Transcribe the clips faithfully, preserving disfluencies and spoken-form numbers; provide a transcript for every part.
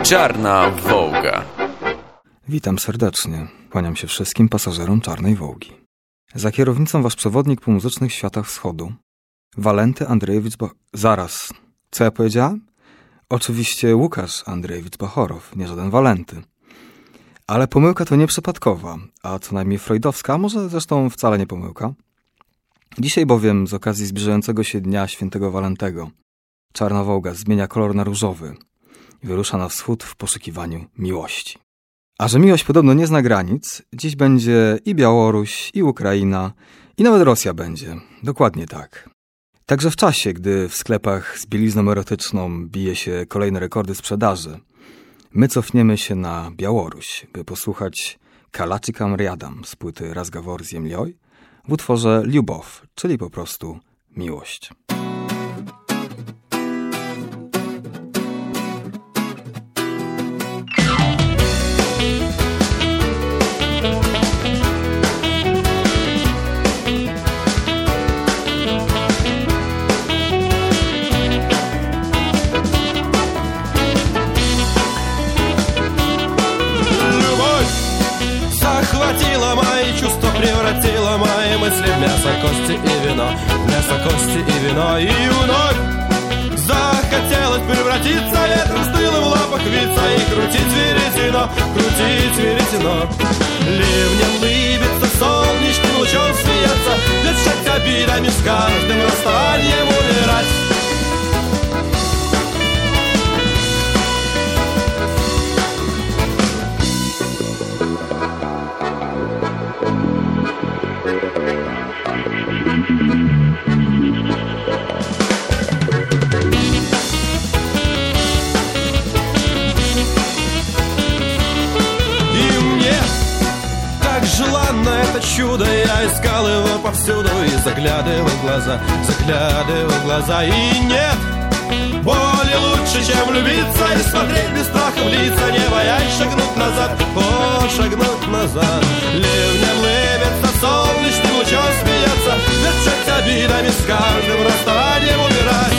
Czarna Wołga. Witam serdecznie. Kłaniam się wszystkim pasażerom Czarnej Wołgi. Za kierownicą wasz przewodnik po muzycznych światach wschodu, Walenty Andrzejewicz Ba... Zaraz. Co ja powiedziałem? Oczywiście Łukasz Andrzejewicz Bachorow, nie żaden Walenty. Ale pomyłka to nieprzypadkowa, a co najmniej freudowska, a może zresztą wcale nie pomyłka. Dzisiaj bowiem z okazji zbliżającego się Dnia Świętego Walentego Czarna Wołga zmienia kolor na różowy i wyrusza na wschód w poszukiwaniu miłości. A że miłość podobno nie zna granic, dziś będzie i Białoruś, i Ukraina, i nawet Rosja będzie. Dokładnie tak. Także w czasie, gdy w sklepach z bielizną erotyczną bije się kolejne rekordy sprzedaży, my cofniemy się na Białoruś, by posłuchać Kalaczykam Riadam z płyty Razgawor Ziemlioj w utworze Liubow, czyli po prostu miłość. Превратила мои мысли в мясо, кости и вино, мясо, кости и вино. И вновь захотелось превратиться ветром стылым в лапах вица и крутить веретено, крутить веретено. Ливнем лыбится, солнечным лучом смеяться, дышать обидами, с каждым расставанием умирать. Желанно это чудо, я искал его повсюду и заглядывал в глаза, заглядывал в глаза. И нет более лучше, чем влюбиться и смотреть без страха в лица, не боясь шагнуть назад, о, шагнуть назад. Ливнем лыбится, солнечным лучом смеяться, дышать обидами, с каждым расставанием умирать.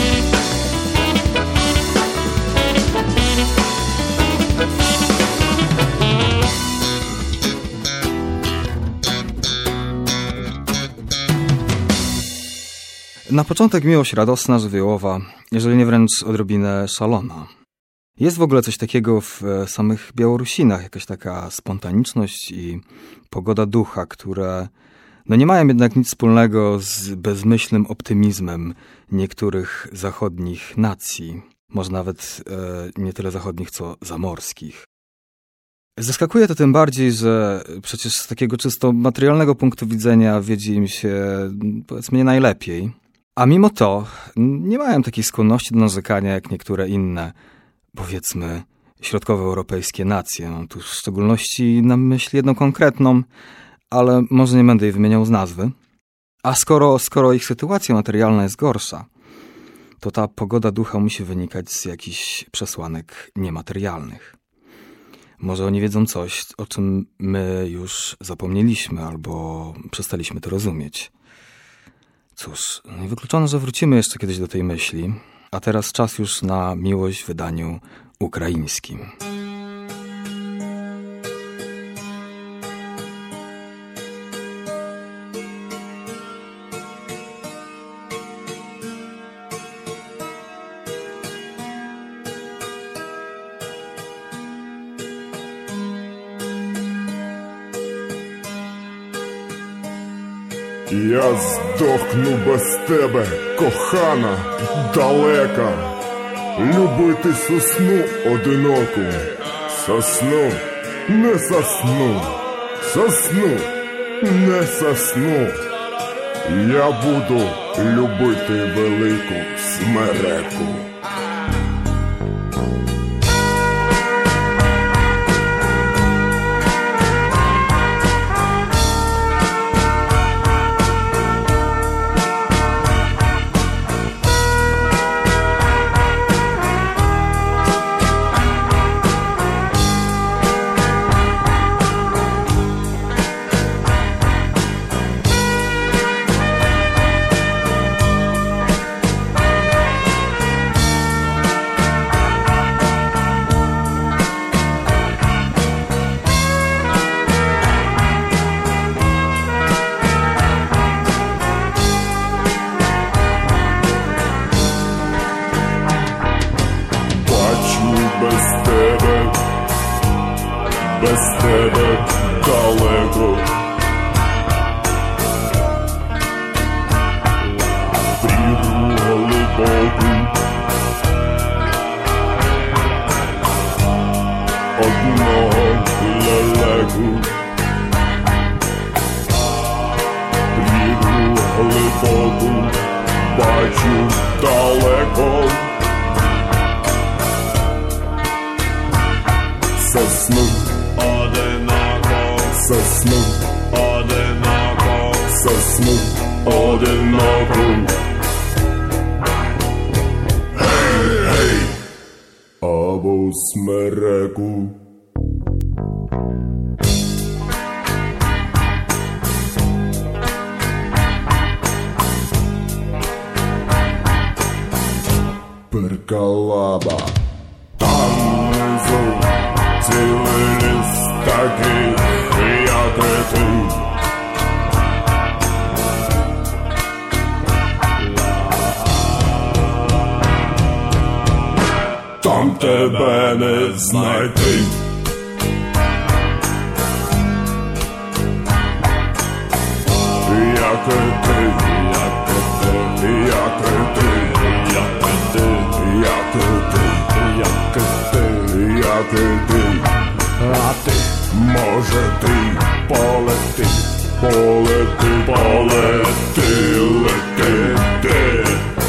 Na początek miłość radosna, żywiołowa, jeżeli nie wręcz odrobinę szalona. Jest w ogóle coś takiego w samych Białorusinach, jakaś taka spontaniczność i pogoda ducha, które no nie mają jednak nic wspólnego z bezmyślnym optymizmem niektórych zachodnich nacji, może nawet e, nie tyle zachodnich, co zamorskich. Zaskakuje to tym bardziej, że przecież z takiego czysto materialnego punktu widzenia wiedzie im się, powiedzmy, nie najlepiej. A mimo to nie mają takiej skłonności do narzekania jak niektóre inne, powiedzmy, środkowoeuropejskie nacje. Mam tu w szczególności na myśli jedną konkretną, ale może nie będę jej wymieniał z nazwy. A skoro, skoro ich sytuacja materialna jest gorsza, to ta pogoda ducha musi wynikać z jakichś przesłanek niematerialnych. Może oni wiedzą coś, o czym my już zapomnieliśmy albo przestaliśmy to rozumieć. Cóż, niewykluczone, że wrócimy jeszcze kiedyś do tej myśli, a teraz czas już na miłość w wydaniu ukraińskim. Я здохну без тебе, кохана, далека. Любити сосну одиноку. Сосну, не сосну. Сосну, не сосну. Я буду любити велику смереку. збоку бачу далеко сосну одиноко, сосну одиноко, сосну одиноко. Гей, гей, або смереку. Перкалаба. Там внизу цілий ліс такий, як і ти. Там тебе не знайти. Як і ти, як і ти, як і ти, як і ти, як і ти, як і ти, як і ти. А ти, може ти полети, полети, полети, лети, ти.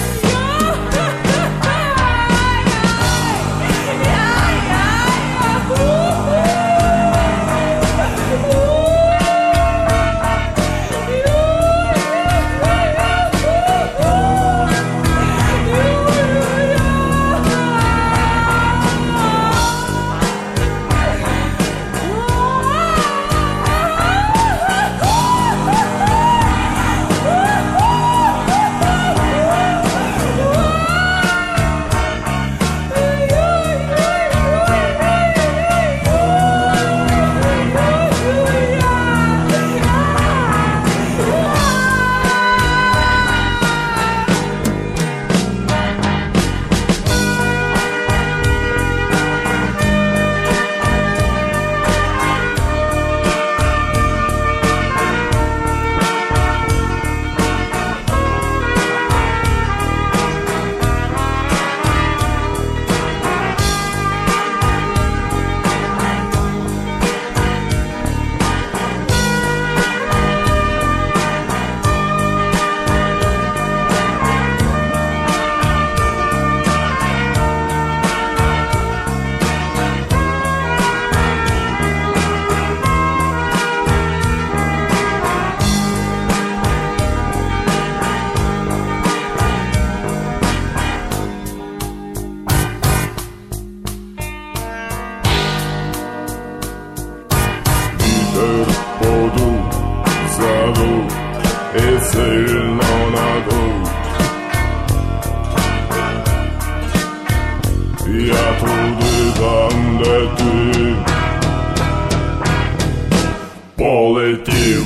Полетів.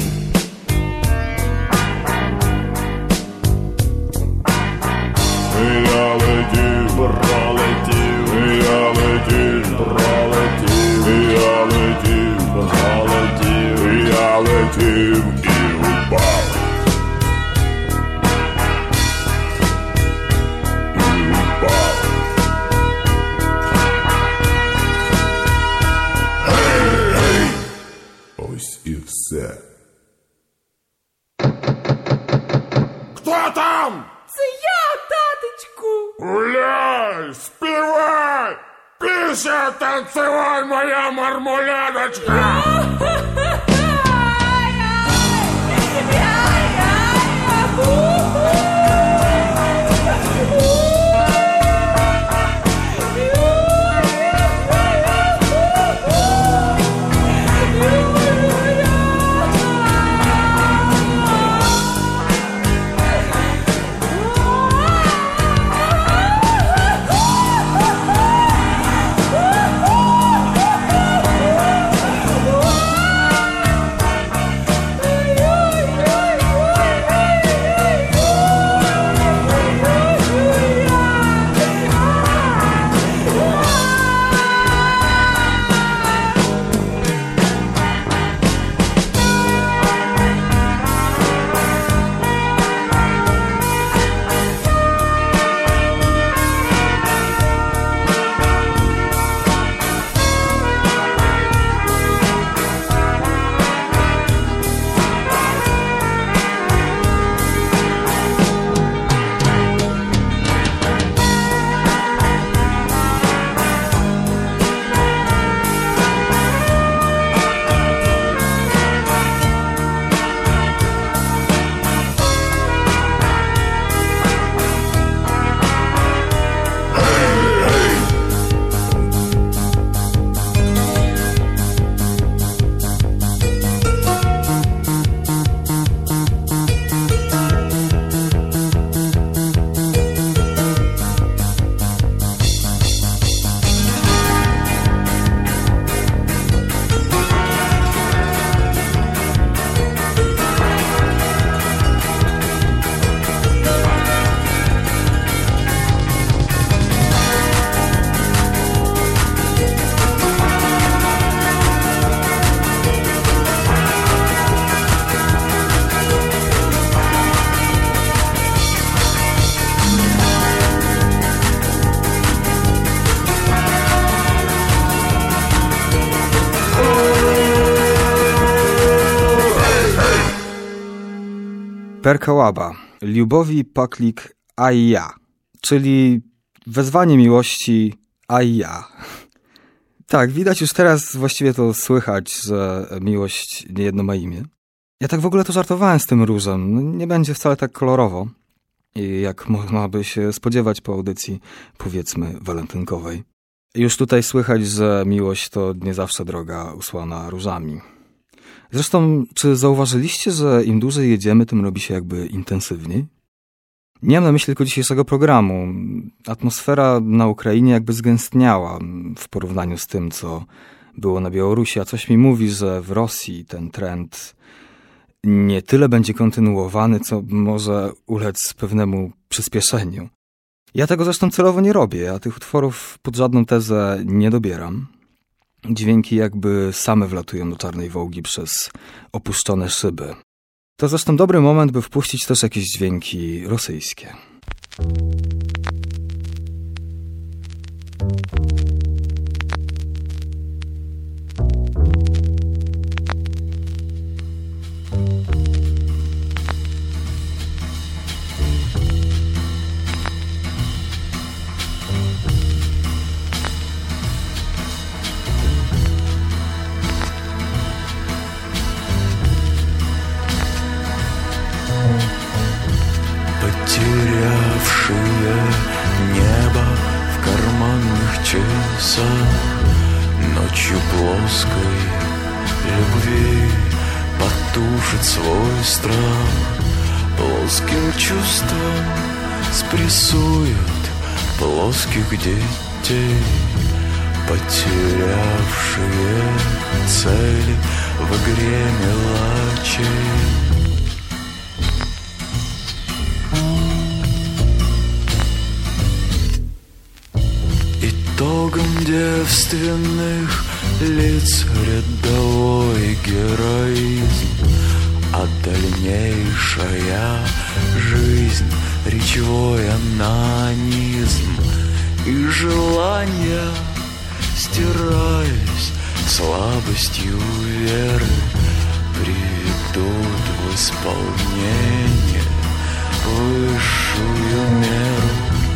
Я летів, пролетів, я летів, пролетів, я летів, пролетів, я летів і упав. І упав. Гей, гей! Ось і все. Хто там? Це я, таточку! Гуляй, співай, пісня, танцювай, моя мармуляночка! Perkałaba, Lubowi Paklik a ja, czyli wezwanie miłości a ja. Tak, widać już teraz, właściwie to słychać, że miłość niejedno ma imię. Ja tak w ogóle to żartowałem z tym różem. Nie będzie wcale tak kolorowo, jak można by się spodziewać po audycji, powiedzmy, walentynkowej. Już tutaj słychać, że miłość to nie zawsze droga usłana różami. Zresztą, czy zauważyliście, że im dłużej jedziemy, tym robi się jakby intensywniej? Nie mam na myśli tylko dzisiejszego programu. Atmosfera na Ukrainie jakby zgęstniała w porównaniu z tym, co było na Białorusi, a coś mi mówi, że w Rosji ten trend nie tyle będzie kontynuowany, co może ulec pewnemu przyspieszeniu. Ja tego zresztą celowo nie robię, ja tych utworów pod żadną tezę nie dobieram. Dźwięki jakby same wlatują do Czarnej Wołgi przez opuszczone szyby. To zresztą dobry moment, by wpuścić też jakieś dźwięki rosyjskie. Потерявшие небо в карманных часах, ночью плоской любви потушит свой страх. Плоским чувством спрессуют плоских детей, потерявшие цели в игре мелочей. Итогом девственных лиц рядовой героизм, а дальнейшая жизнь — речевой анонизм. И желания, стираясь слабостью веры, приведут в исполнение высшую меру.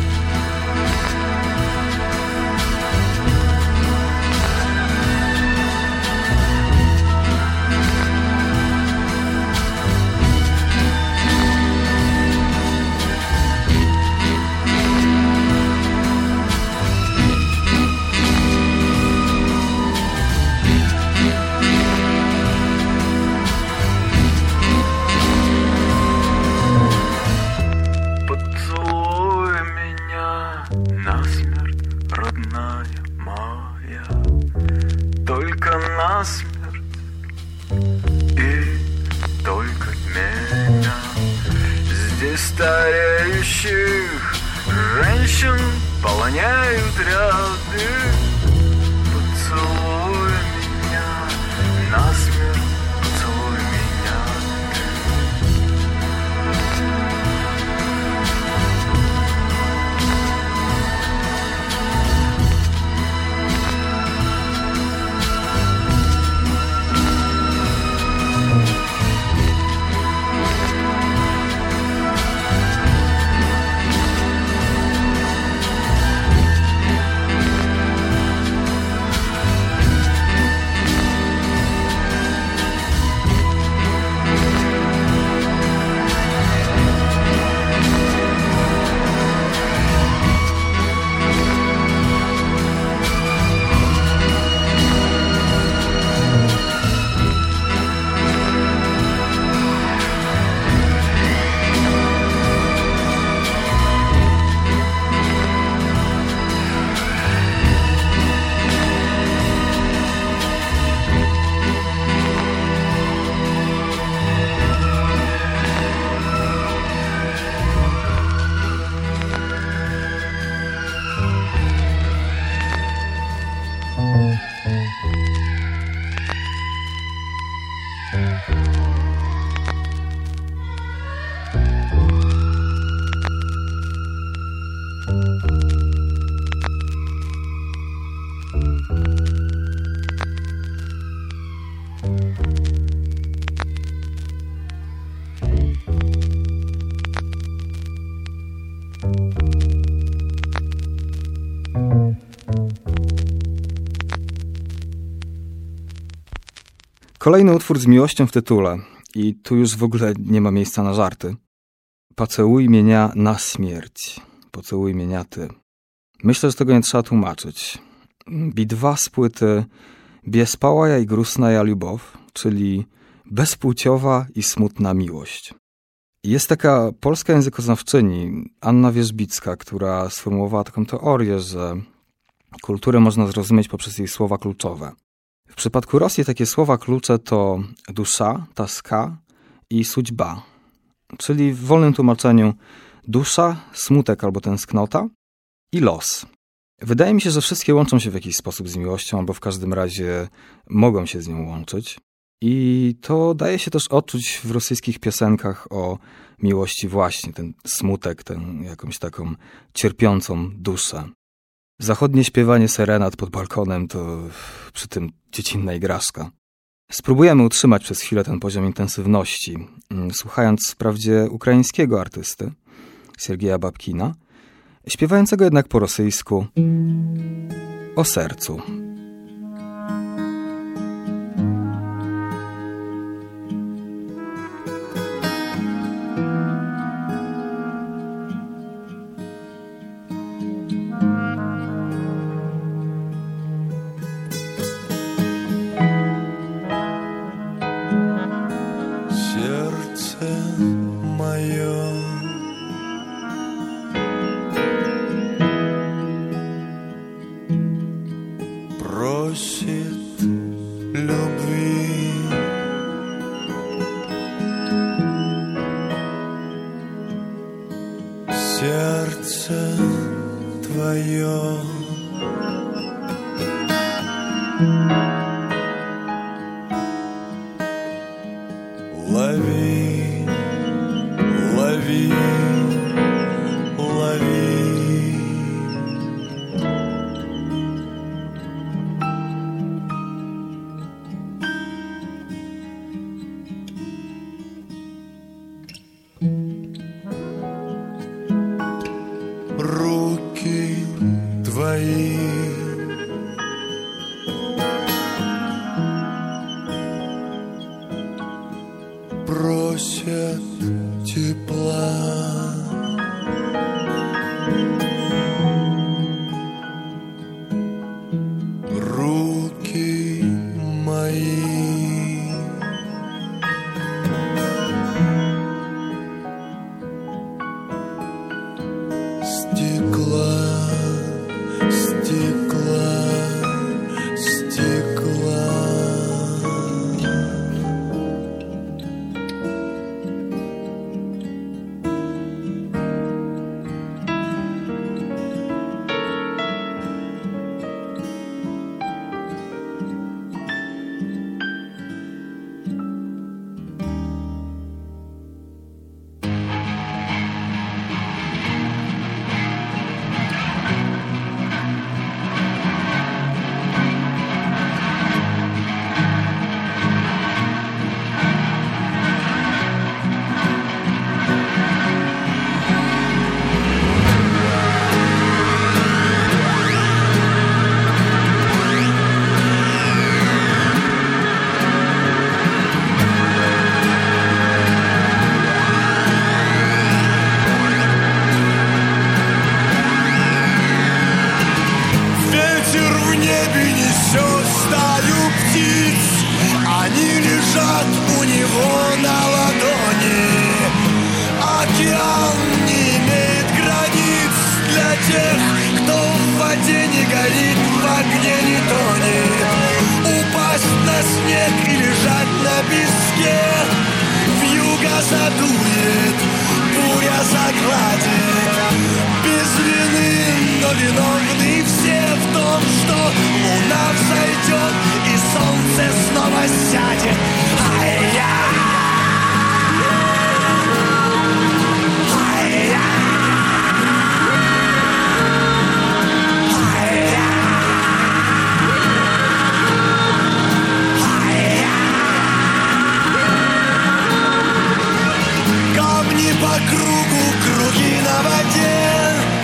Стареющих женщин полоняют ряды. Поцелуй меня насмерть, поцелуй меня ты. Kolejny utwór z miłością w tytule. I tu już w ogóle nie ma miejsca na żarty. Pocałuj mienia na śmierć. Pocałuj mienia ty. Myślę, że tego nie trzeba tłumaczyć. Bi-dwa z płyty Biespałая i grusnaja lubow, czyli bezpłciowa i smutna miłość. Jest taka polska językoznawczyni, Anna Wierzbicka, która sformułowała taką teorię, że kulturę można zrozumieć poprzez jej słowa kluczowe. W przypadku Rosji takie słowa klucze to dusza, toska i судьба, czyli w wolnym tłumaczeniu dusza, smutek albo tęsknota i los. Wydaje mi się, że wszystkie łączą się w jakiś sposób z miłością, albo w każdym razie mogą się z nią łączyć. I to daje się też odczuć w rosyjskich piosenkach o miłości właśnie, ten smutek, tę jakąś taką cierpiącą duszę. Zachodnie śpiewanie serenad pod balkonem to przy tym dziecinna igraszka. Spróbujemy utrzymać przez chwilę ten poziom intensywności, słuchając wprawdzie ukraińskiego artysty, Siergieja Babkina, śpiewającego jednak po rosyjsku o sercu.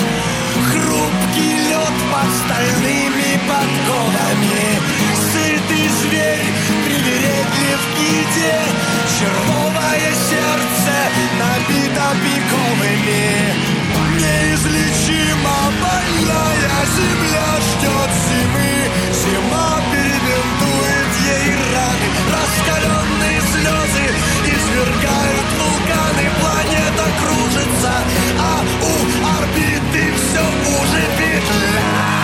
Стальными подковами, сытый ты зверь, привередлив в ките. Червовое сердце набито пиковыми. Неизлечимо больная земля ждет зимы. Зима перебинтует ей раны. Раскаленные слезы извергают вулканы. Планета кружится, а у орбиты все уже петля.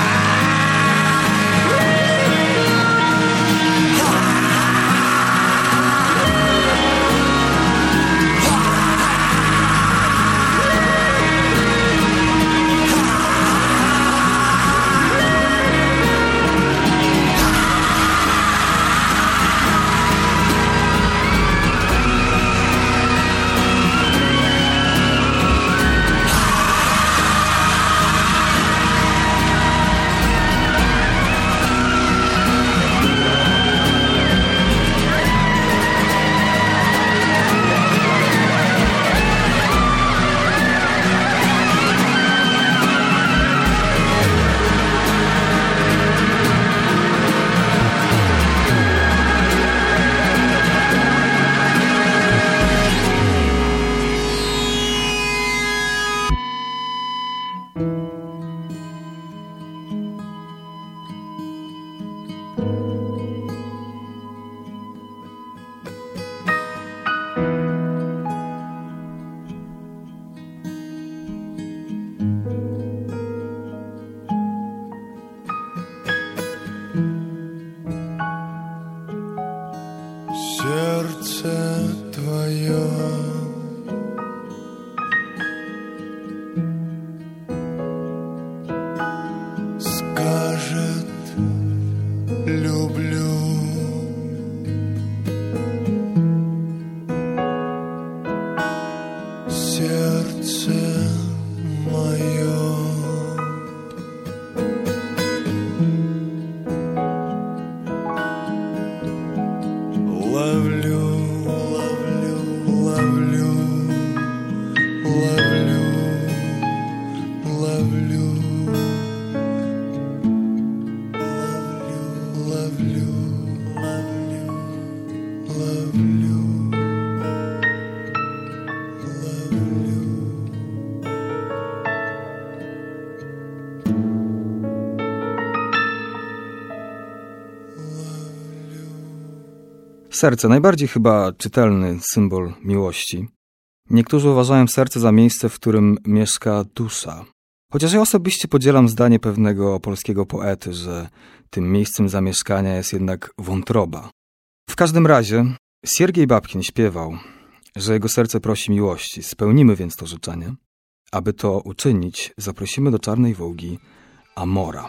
Serce, najbardziej chyba czytelny symbol miłości. Niektórzy uważają serce za miejsce, w którym mieszka dusza. Chociaż ja osobiście podzielam zdanie pewnego polskiego poety, że tym miejscem zamieszkania jest jednak wątroba. W każdym razie Siergiej Babkin śpiewał, że jego serce prosi miłości. Spełnimy więc to życzenie. Aby to uczynić, zaprosimy do Czarnej Wołgi Amora.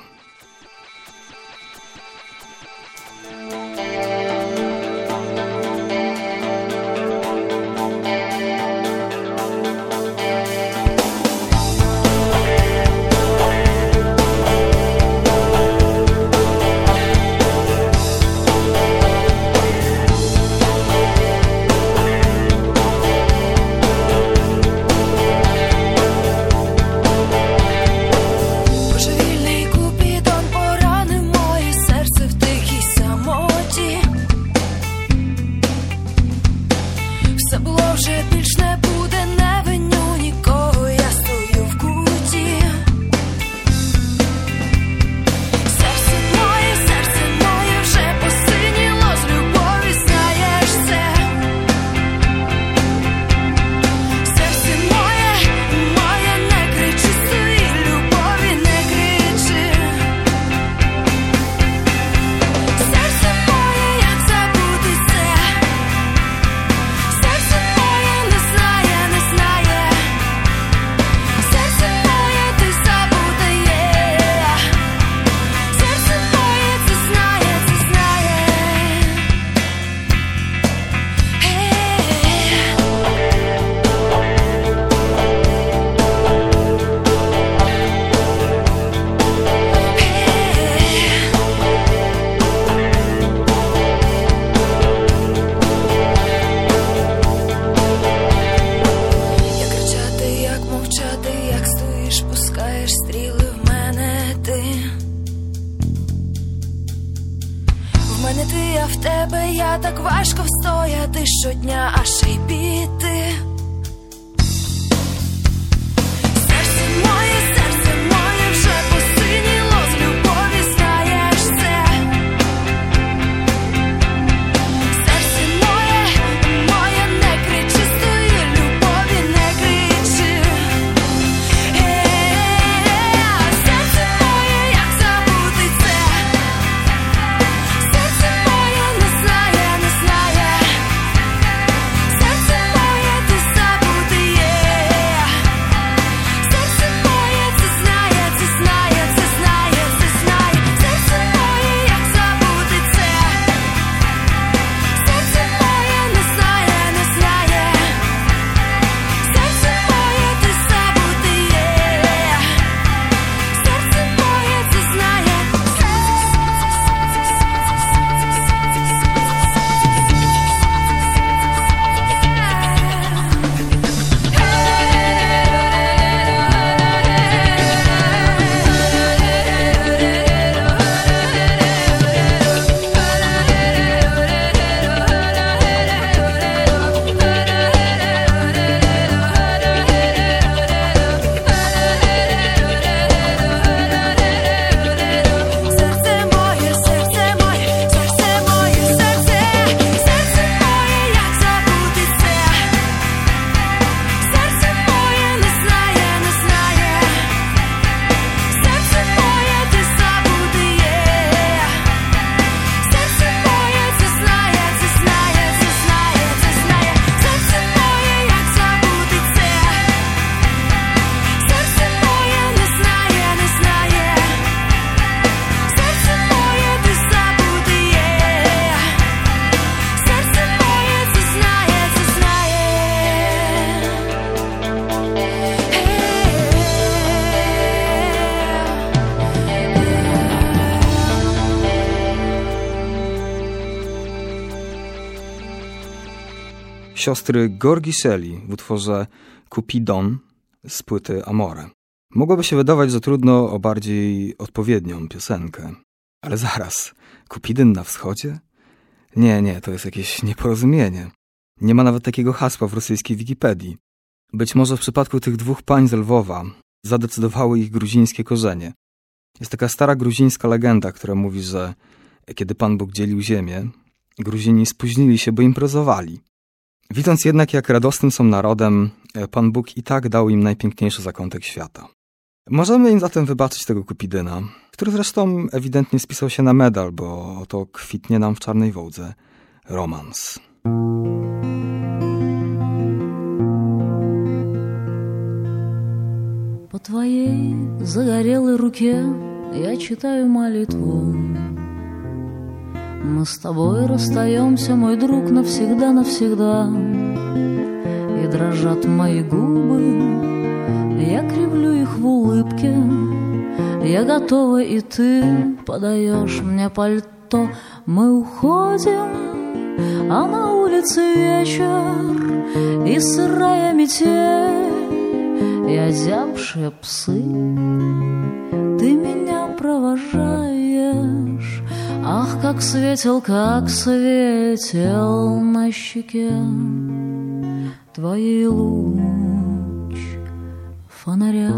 Божевільний купі я так важко встояти щодня, а ще й піти. Серце моє, серце моє вже посиніло з любові, знаєш це. Серце моє, моє, не кричи з тої любові, не кричи. Серце моє, як забути це. Серце моє не знає, не знає. Серце моє, ти забути є. Серце моє, це знає, це знає, це знає, це знає. Серце моє, як забути це. Серце моє не знає, не знає. Серце моє, ти забути є. Серце моє, це знає. Серце моє, серце моє, серце моє, серце. Серце моє, як забути це. Серце моє не знає, не знає. Серце моє, ти забути є. Серце моє, це знає, це знає, це знає, це знає. Серце моє, як забути це. Серце моє не знає, не знає. Серце моє, ти забути є. Серце моє, це знає, це знає. Siostry Gorgiseli w utworze Cupidon z płyty Amore. Mogłoby się wydawać za trudno o bardziej odpowiednią piosenkę. Ale zaraz, Kupidyn na wschodzie? Nie, nie, to jest jakieś nieporozumienie. Nie ma nawet takiego hasła w rosyjskiej Wikipedii. Być może w przypadku tych dwóch pań z Lwowa zadecydowały ich gruzińskie korzenie. Jest taka stara gruzińska legenda, która mówi, że kiedy Pan Bóg dzielił ziemię, Gruzini spóźnili się, bo imprezowali. Widząc jednak, jak radosnym są narodem, Pan Bóg i tak dał im najpiękniejszy zakątek świata. Możemy im zatem wybaczyć tego Kupidyna, który zresztą ewidentnie spisał się na medal, bo oto kwitnie nam w Czarnej Wołdze romans. По твоей загорелой руке я читаю молитву. Мы с тобой расстаемся, мой друг, навсегда-навсегда. И дрожат мои губы, я кривлю их в улыбке. Я готова, и ты подаешь мне пальто. Мы уходим, а на улице вечер и сырая метель. И озябшие псы, ты меня провожаешь. Ах, как светел, как светел на щеке твоей луч фонаря.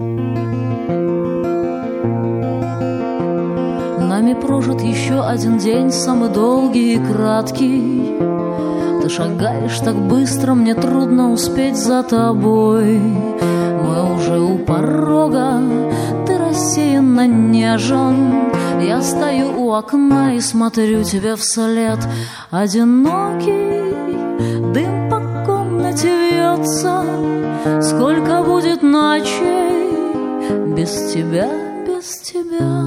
Нами прожит еще один день, самый долгий и краткий. Ты шагаешь так быстро, мне трудно успеть за тобой. Мы уже у порога, ты рассеянно нежен. Я стою у окна и смотрю тебе вслед. Одинокий дым по комнате вьется. Сколько будет ночей без тебя, без тебя.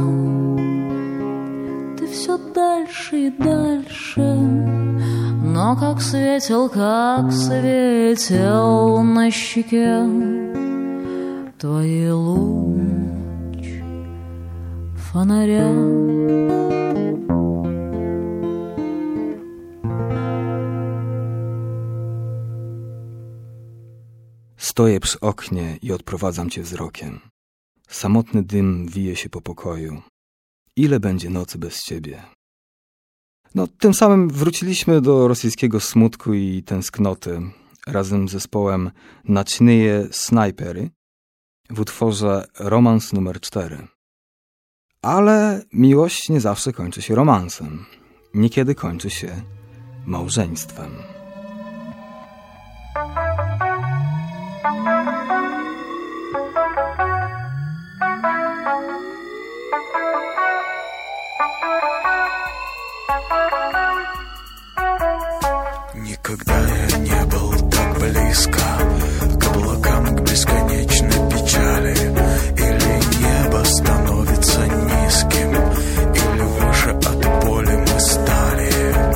Ты все дальше и дальше. Но как светел, как светел на щеке твоей луч фонаря. Stoję przy oknie i odprowadzam cię wzrokiem. Samotny dym wije się po pokoju. Ile będzie nocy bez ciebie? No, tym samym wróciliśmy do rosyjskiego smutku i tęsknoty razem z zespołem Nocные Snajpery w utworze Romans numer cztery. Ale miłość nie zawsze kończy się romansem. Niekiedy kończy się małżeństwem. Никогда я не был так близко к облакам, к бесконечной печали. Или небо становится низким, или выше от боли мы стали.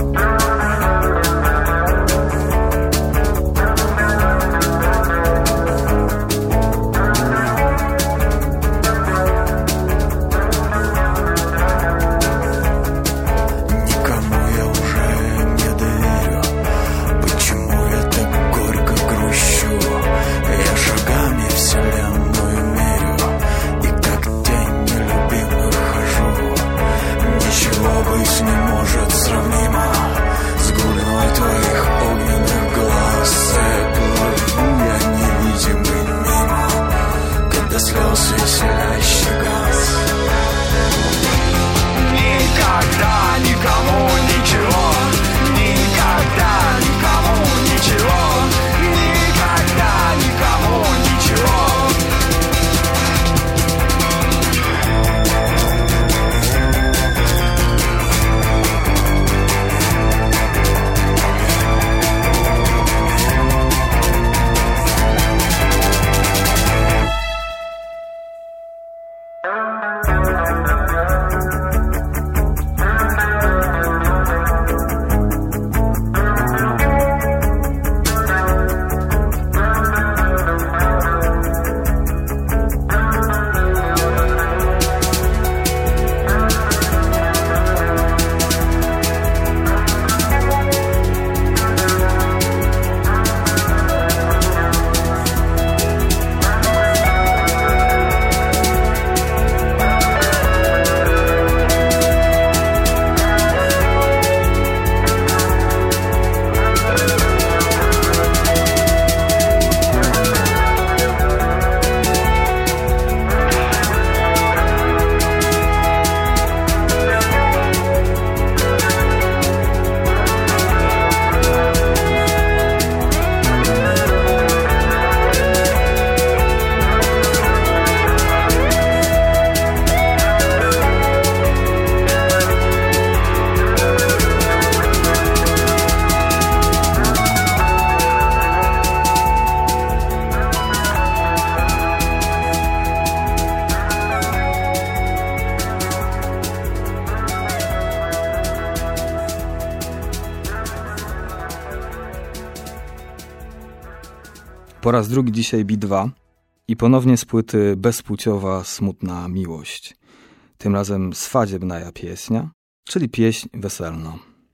Po raz drugi dzisiaj B dwa i ponownie z płyty Bezpłciowa smutna miłość. Tym razem swadziebnaja pieśnia, czyli pieśń weselna.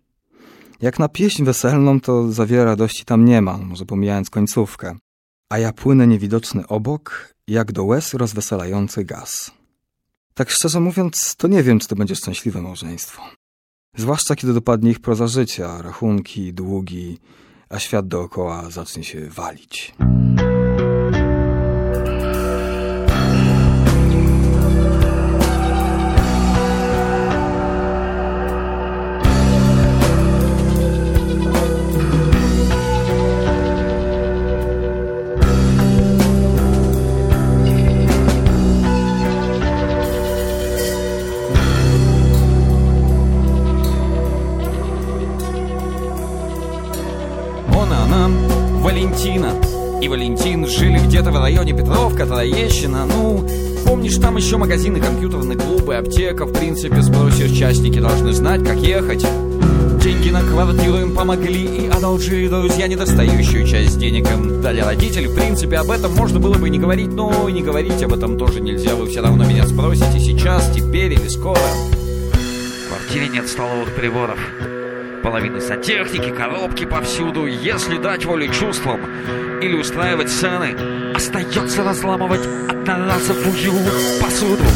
Jak na pieśń weselną, to za wiele radości tam nie ma, może pomijając końcówkę. A ja płynę niewidoczny obok, jak do łez rozweselający gaz. Tak szczerze mówiąc, to nie wiem, czy to będzie szczęśliwe małżeństwo. Zwłaszcza kiedy dopadnie ich proza życia, rachunki, długi, a świat dookoła zacznie się walić. Валентина и Валентин жили где-то в районе Петровка, Троещина. Ну, помнишь, там еще магазины, компьютерные клубы, аптека. В принципе, спросишь, частники должны знать, как ехать. Деньги на квартиру им помогли и одолжили друзья недостающую часть денег им дали родители. В принципе, об этом можно было бы не говорить, но и не говорить об этом тоже нельзя. Вы все равно меня спросите сейчас, теперь или скоро. В квартире нет столовых приборов. Половины сантехники, коробки повсюду. Если дать волю чувствам или устраивать сцены, остается разламывать одноразовую посуду.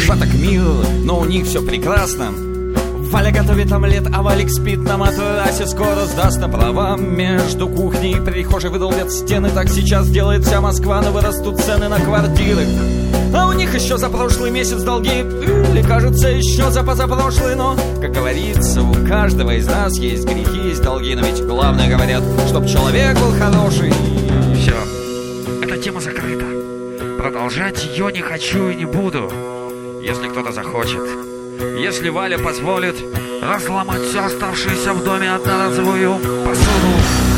Москва так мило, но у них все прекрасно. Валя готовит омлет, а Валик спит на матрасе. Скоро сдаст на права. Между кухней и прихожей выдолбят стены. Так сейчас делает вся Москва, но вырастут цены на квартиры. А у них еще за прошлый месяц долги. Или, кажется, еще за позапрошлый. Но, как говорится, у каждого из нас есть грехи, есть долги. Но ведь главное, говорят, чтоб человек был хороший. Все, эта тема закрыта. Продолжать ее не хочу и не буду. Если кто-то захочет, если Валя позволит разломать всю оставшуюся в доме одноразовую посуду.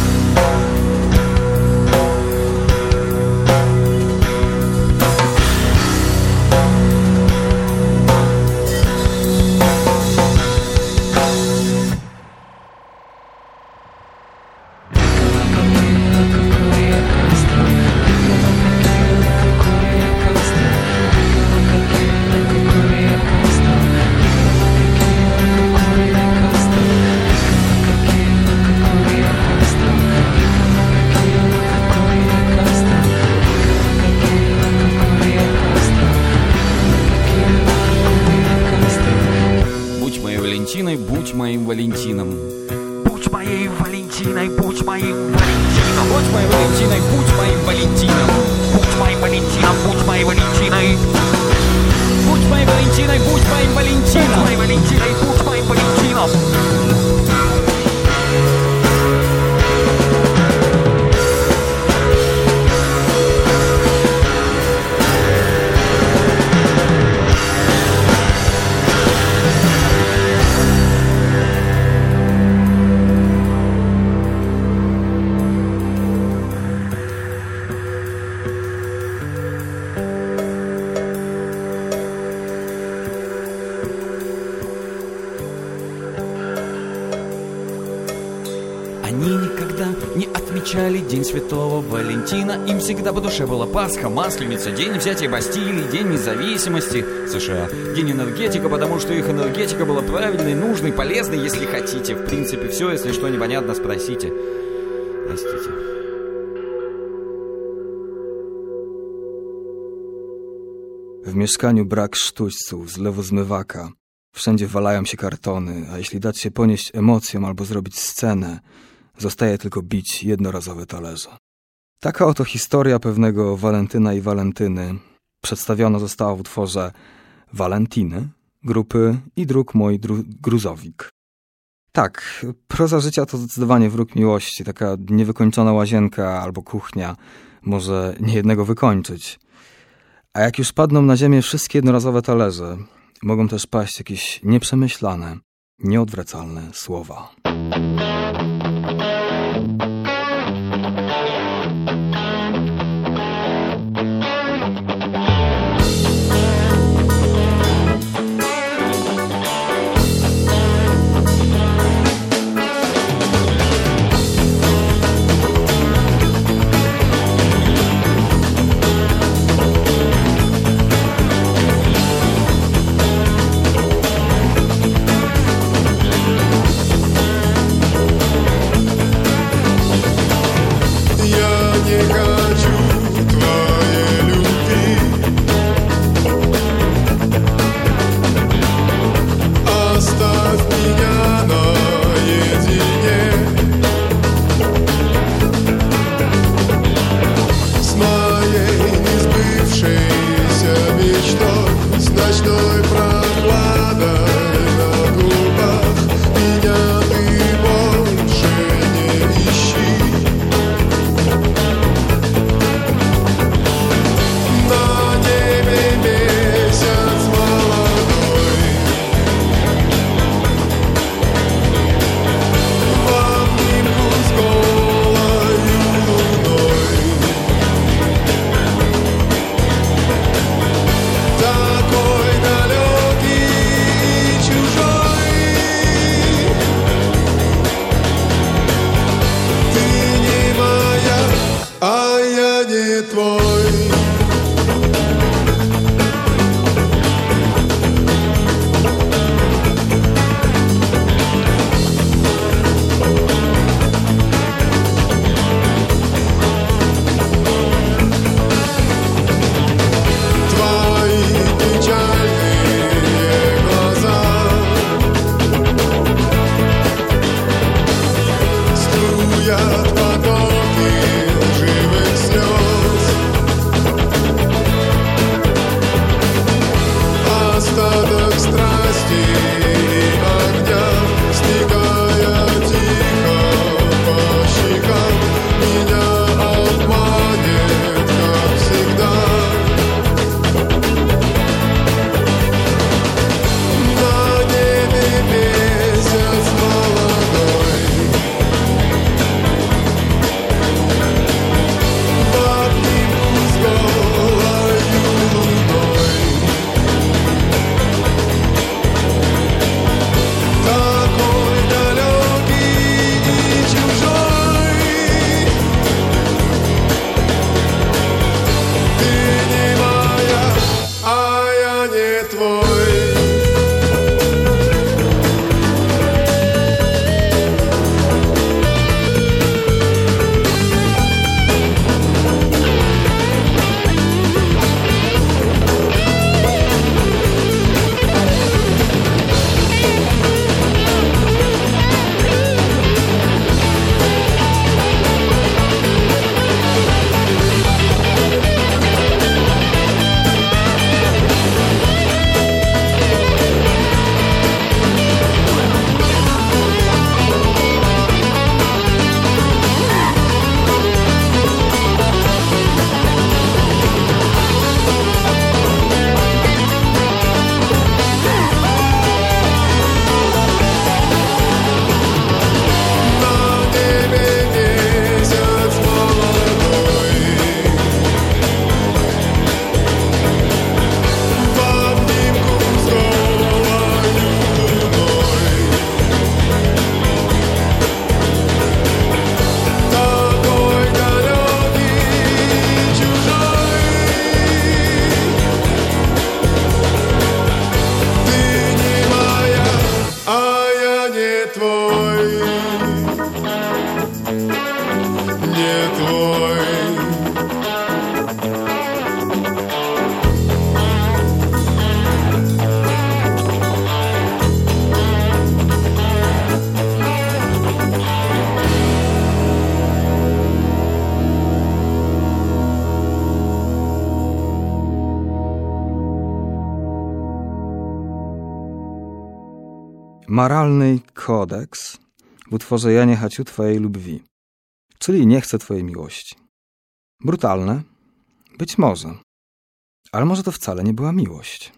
Будь моим Валентином. Будь моей Валентиной, будь моим Валентином. Будь моей Валентиной, будь моим Валентином. Будь моим Валентином, будь моей Валентиной. Будь моей Валентиной, будь моим Валентином. Будь моей Валентиной, будь моим Валентином. День Святого Валентина. Им всегда по душе была Пасха, Масленица, День взятия Бастилии, День независимости США, День энергетика, потому что их энергетика была правильной, нужной, полезной, если хотите. В принципе, все, если что непонятно, спросите. Простите. W mieszkaniu brak sztućców, zlewozmywaka. Wszędzie walają się kartony, a jeśli dać się ponieść emocjom albo zrobić scenę, zostaje tylko bić jednorazowe talerze. Taka oto historia pewnego Walentyna i Walentyny przedstawiona została w utworze Walentiny grupy I Druk Mój Dru- Gruzowik. Tak, proza życia to zdecydowanie wróg miłości, taka niewykończona łazienka albo kuchnia może niejednego wykończyć. A jak już padną na ziemię wszystkie jednorazowe talerze, mogą też paść jakieś nieprzemyślane, nieodwracalne słowa. Такой далекий я не твой. Moralny kodeks w utworze Ja nie chciał twojej lubwi, czyli nie chcę twojej miłości. Brutalne? Być może. Ale może to wcale nie była miłość.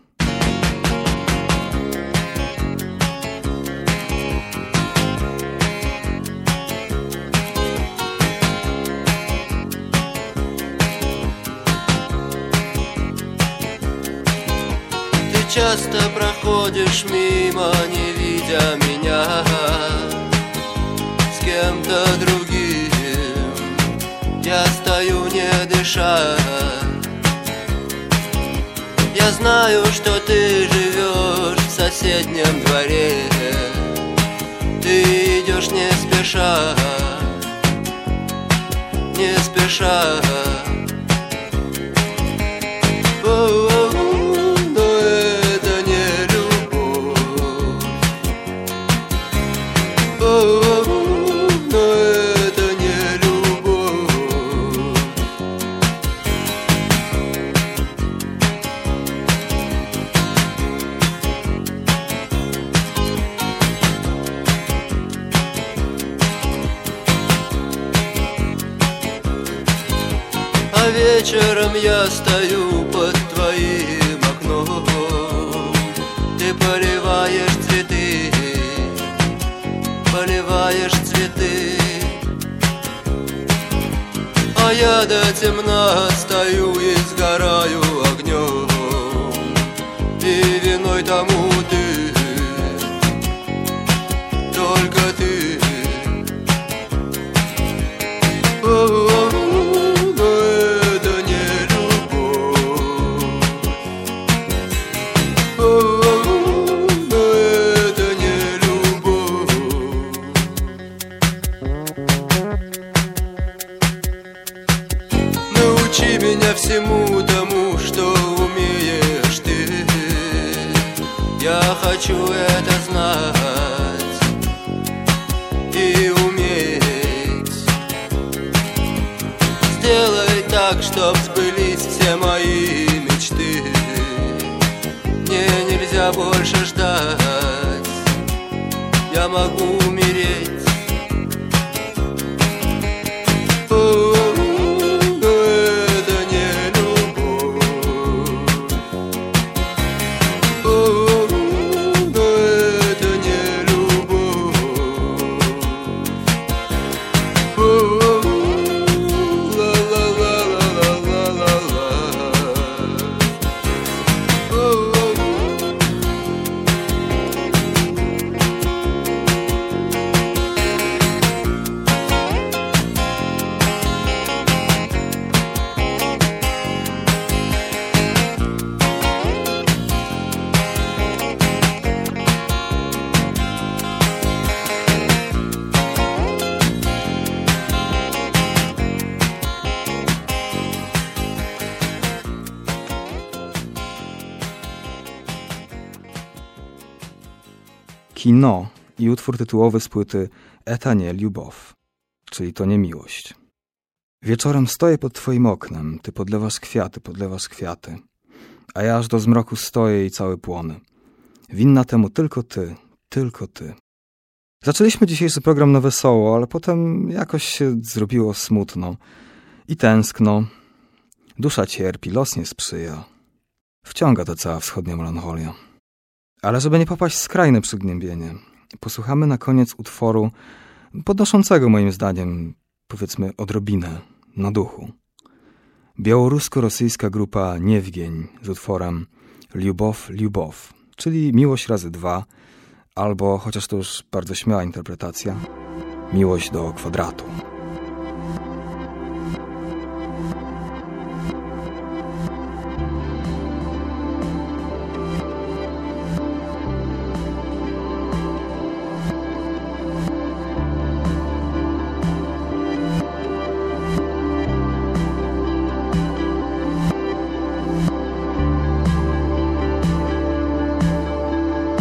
Часто проходишь мимо, не видя меня с кем-то другим. Я стою, не дыша. Я знаю, что ты живешь в соседнем дворе. Ты идешь не спеша, не спеша. Вечером я стою под твоим окном. Ты поливаешь цветы, поливаешь цветы. А я до темна стою и сгораю огнем. И виной тому ты, только ты. О-о-о. Всему тому, что умеешь ты, я хочу это знать и уметь. Сделай так, чтоб сбылись все мои мечты. Мне нельзя больше ждать, я могу умереть. Kino i utwór tytułowy z płyty Eta nie Lubow, czyli to nie miłość. Wieczorem stoję pod twoim oknem, ty podlewasz kwiaty, podlewasz kwiaty, a ja aż do zmroku stoję i cały płonę. Winna temu tylko ty, tylko ty. Zaczęliśmy dzisiejszy program na wesoło, ale potem jakoś się zrobiło smutno i tęskno. Dusza cierpi, los nie sprzyja. Wciąga to cała wschodnia melancholia. Ale żeby nie popaść w skrajne przygnębienie, posłuchamy na koniec utworu podnoszącego moim zdaniem, powiedzmy, odrobinę na duchu. Białorusko-rosyjska grupa Niewgień z utworem Lubow, Lubow, czyli miłość razy dwa, albo, chociaż to już bardzo śmiała interpretacja, miłość do kwadratu.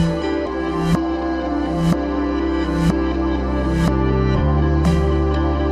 Thank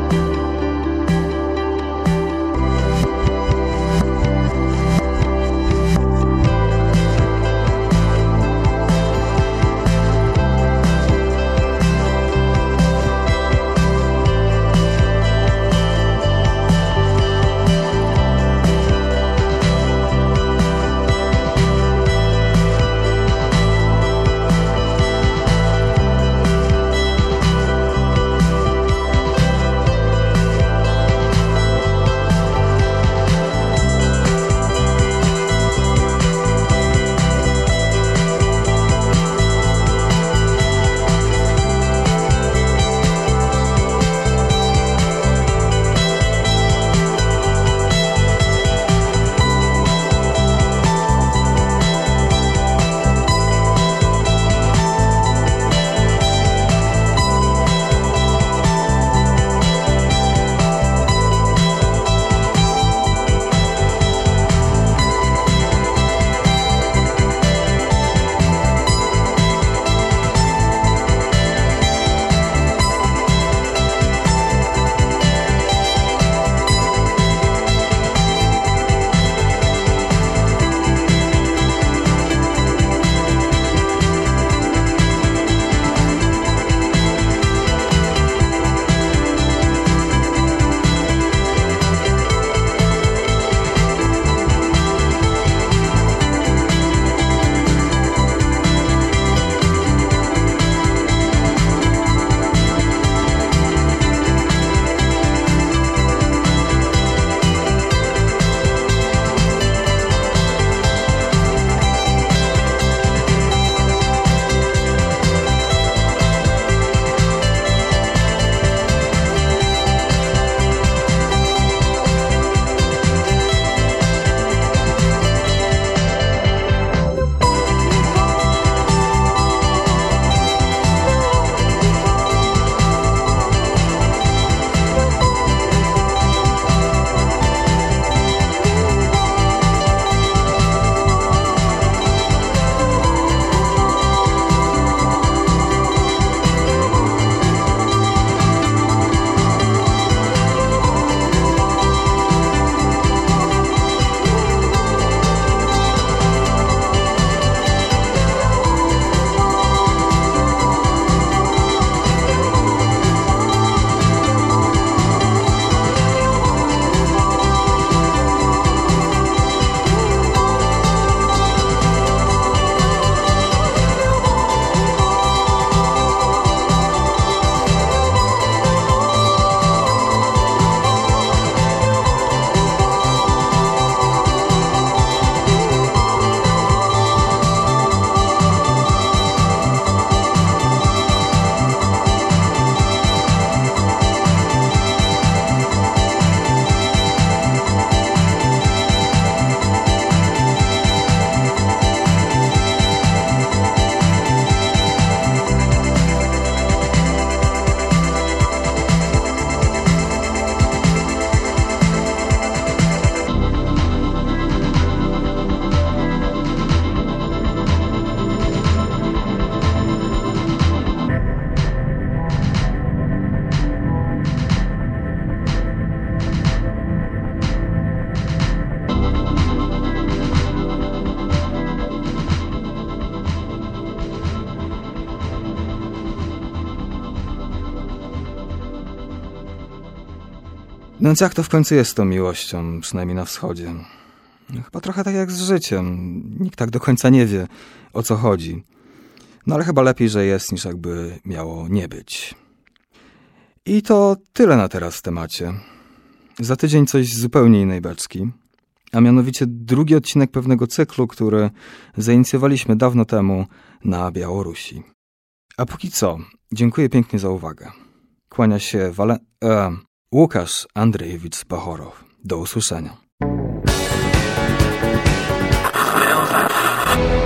No więc jak to w końcu jest z tą miłością, przynajmniej na wschodzie? No, chyba trochę tak jak z życiem. Nikt tak do końca nie wie, o co chodzi. No ale chyba lepiej, że jest, niż jakby miało nie być. I to tyle na teraz w temacie. Za tydzień coś z zupełnie innej beczki, a mianowicie drugi odcinek pewnego cyklu, który zainicjowaliśmy dawno temu na Białorusi. A póki co, dziękuję pięknie za uwagę. Kłania się Wale... E, Łukasz Andrzejewicz Bachorow. Do usłyszenia.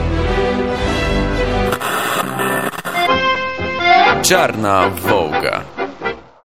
Czarna Wołga.